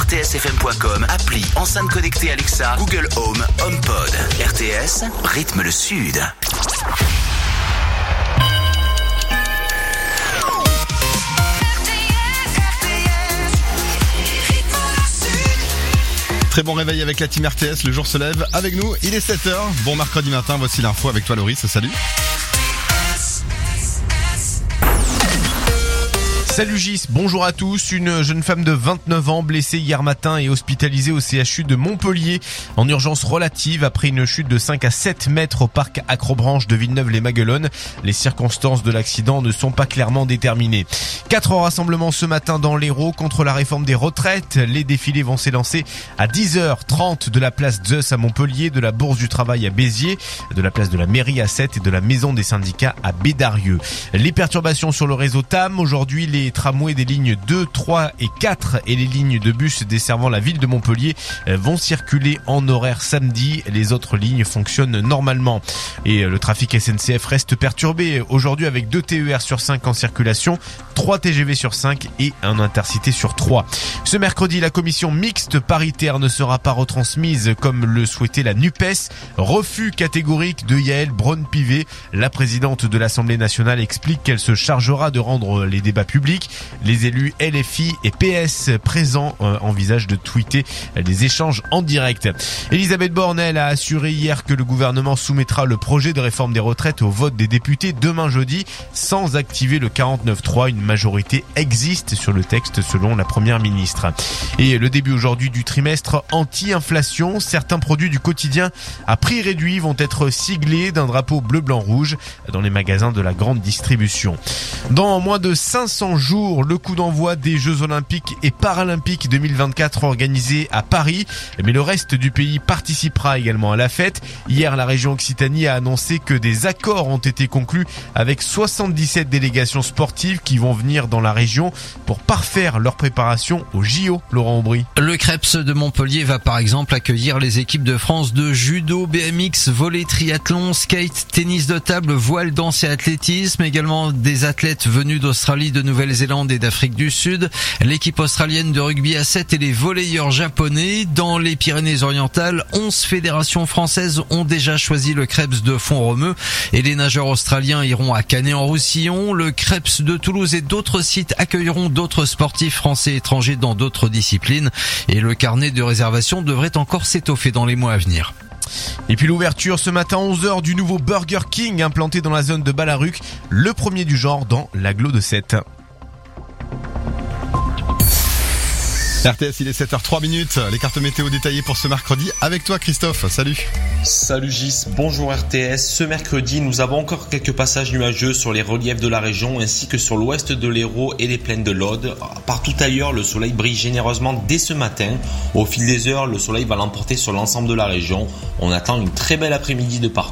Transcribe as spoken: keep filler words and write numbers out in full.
t s f m point com, appli, enceinte connectée Alexa, Google Home, HomePod. R T S, rythme le Sud. Très bon réveil avec la team R T S, le jour se lève avec nous, il est sept heures, bon mercredi matin, voici l'info avec toi Loris, salut. Salut Gis, bonjour à tous. Une jeune femme de vingt-neuf ans blessée hier matin et hospitalisée au C H U de Montpellier en urgence relative après une chute de cinq à sept mètres au parc Acrobranche de Villeneuve-les-Maguelones. Les circonstances de l'accident ne sont pas clairement déterminées. Quatre rassemblements ce matin dans l'Hérault contre la réforme des retraites. Les défilés vont s'élancer à dix heures trente de la place Zeus à Montpellier, de la Bourse du Travail à Béziers, de la place de la Mairie à Sète et de la Maison des Syndicats à Bédarieux. Les perturbations sur le réseau T A M. Aujourd'hui, les tramways des lignes deux, trois et quatre et les lignes de bus desservant la ville de Montpellier vont circuler en horaire samedi. Les autres lignes fonctionnent normalement. Et le trafic S N C F reste perturbé aujourd'hui avec deux T E R sur cinq en circulation, trois T G V sur cinq et un Intercité sur trois. Ce mercredi, la commission mixte paritaire ne sera pas retransmise comme le souhaitait la NUPES. Refus catégorique de Yaël Braun-Pivet. La présidente de l'Assemblée nationale explique qu'elle se chargera de rendre les débats publics. Les élus L F I et P S présents euh, envisagent de tweeter des échanges en direct. Elisabeth Borne, elle, a assuré hier que le gouvernement soumettra le projet de réforme des retraites au vote des députés demain jeudi sans activer le quarante-neuf trois. Une majorité existe sur le texte selon la première ministre. Et le début aujourd'hui du trimestre anti-inflation, certains produits du quotidien à prix réduit vont être siglés d'un drapeau bleu-blanc-rouge dans les magasins de la grande distribution. Dans moins de cinq cents jours, le coup d'envoi des Jeux Olympiques et Paralympiques deux mille vingt-quatre organisés à Paris. Mais le reste du pays participera également à la fête. Hier, la région Occitanie a annoncé que des accords ont été conclus avec soixante-dix-sept délégations sportives qui vont venir dans la région pour parfaire leur préparation aux J O. Laurent Aubry. Le Crêpes de Montpellier va par exemple accueillir les équipes de France de judo, B M X, volley, triathlon, skate, tennis de table, voile, danse et athlétisme. Également des athlètes venus d'Australie, de Nouvelle-Zélande et d'Afrique du Sud. L'équipe australienne de rugby à sept et les volleyeurs japonais. Dans les Pyrénées-Orientales, onze fédérations françaises ont déjà choisi le Crêpes de Font-Romeu et les nageurs australiens iront à Canet-en-Roussillon. Le Crêpes de Toulouse et d'autres sites accueilleront d'autres sportifs français et étrangers dans d'autres disciplines et le carnet de réservation devrait encore s'étoffer dans les mois à venir. Et puis l'ouverture ce matin à onze heures du nouveau Burger King implanté dans la zone de Ballaruc, le premier du genre dans l'agglo de Sète. R T S, il est sept heures trois minutes, les cartes météo détaillées pour ce mercredi avec toi Christophe, salut. Salut Gis, bonjour R T S. Ce mercredi, nous avons encore quelques passages nuageux sur les reliefs de la région ainsi que sur l'ouest de l'Hérault et les plaines de l'Aude. Partout ailleurs, le soleil brille généreusement dès ce matin. Au fil des heures, le soleil va l'emporter sur l'ensemble de la région. On attend une très belle après-midi de partout.